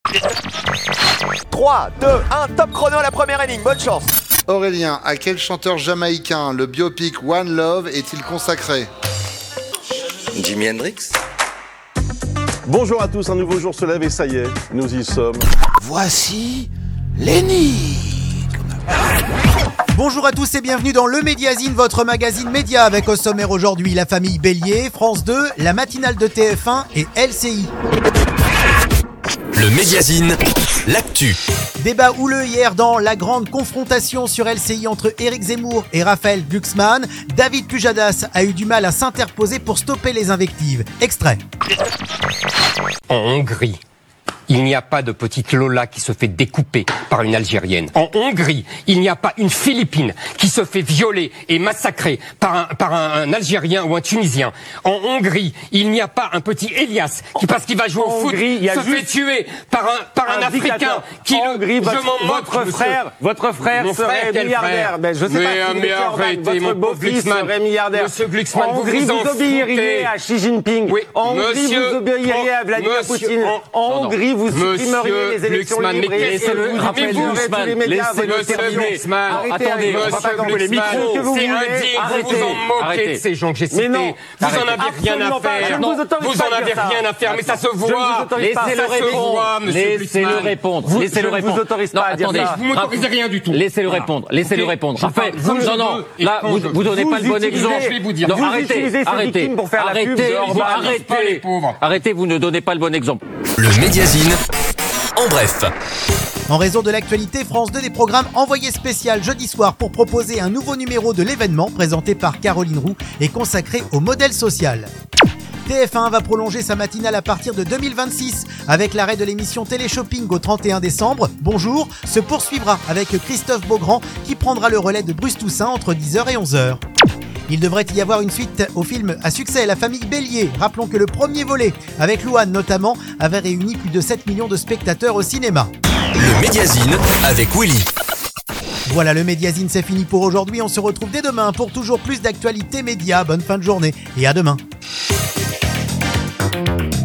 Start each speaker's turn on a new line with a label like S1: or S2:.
S1: 3, 2, 1, top chrono à la première énigme, bonne chance.
S2: Aurélien, à quel chanteur jamaïcain le biopic One Love est-il consacré?
S3: Jimi Hendrix.
S4: Bonjour à tous, un nouveau jour se lève et ça y est, nous y sommes.
S5: Voici l'énigme. Bonjour à tous et bienvenue dans Le Médiazine, votre magazine média avec au sommaire aujourd'hui la famille Bélier, France 2, la matinale de TF1 et LCI.
S6: Le Médiazine, l'actu.
S5: Débat houleux hier dans la grande confrontation sur LCI entre Éric Zemmour et Raphaël Glucksmann. David Pujadas a eu du mal à s'interposer pour stopper les invectives. Extrait.
S7: En Hongrie, il n'y a pas de petite Lola qui se fait découper par une Algérienne. En Hongrie, il n'y a pas une Philippine qui se fait violer et massacrer par un Algérien ou un Tunisien. En Hongrie, il n'y a pas un petit Elias qui, parce qu'il va jouer au foot, se fait tuer par un Africain qui
S8: Votre frère serait milliardaire.
S7: Mais arrêtez, mon pauvre Glucksmann
S8: serait milliardaire.
S7: Monsieur Glucksmann,
S8: en Hongrie, vous obéiriez à Xi Jinping.
S7: Oui,
S8: en Hongrie, vous obéiriez à Vladimir Poutine. En Hongrie, vous supprimeriez les élections libres.
S7: Laissez-le terminer.
S8: Attendez,
S7: Monsieur Glucksmann, c'est indigne, vous vous en moquez de ces gens que j'ai cités. Vous en avez rien à faire. Vous en avez rien à faire, mais ça se voit.
S8: Laissez-le répondre.
S9: Laissez-le répondre.
S8: Je vous autorise pas à dire ça.
S7: Vous m'autorisez rien du tout.
S9: Laissez-le répondre. Laissez-le répondre. Après, non. Là, vous donnez pas le bon exemple.
S7: Je vais vous dire.
S8: Non, arrêtez. Pour faire la pub.
S9: Arrêtez, vous ne donnez pas le bon exemple.
S6: Le Médiazine, en bref.
S5: En raison de l'actualité, France 2 des programmes envoyés spécial jeudi soir pour proposer un nouveau numéro de l'événement présenté par Caroline Roux et consacré au modèle social. TF1 va prolonger sa matinale à partir de 2026 avec l'arrêt de l'émission Télé-Shopping au 31 décembre. Bonjour se poursuivra avec Christophe Beaugrand qui prendra le relais de Bruce Toussaint entre 10h et 11h. Il devrait y avoir une suite au film à succès La famille Bélier. Rappelons que le premier volet, avec Louane notamment, avait réuni plus de 7 millions de spectateurs au cinéma.
S6: Le Médiazine avec Willy.
S5: Voilà, le Médiazine, c'est fini pour aujourd'hui. On se retrouve dès demain pour toujours plus d'actualités médias. Bonne fin de journée et à demain.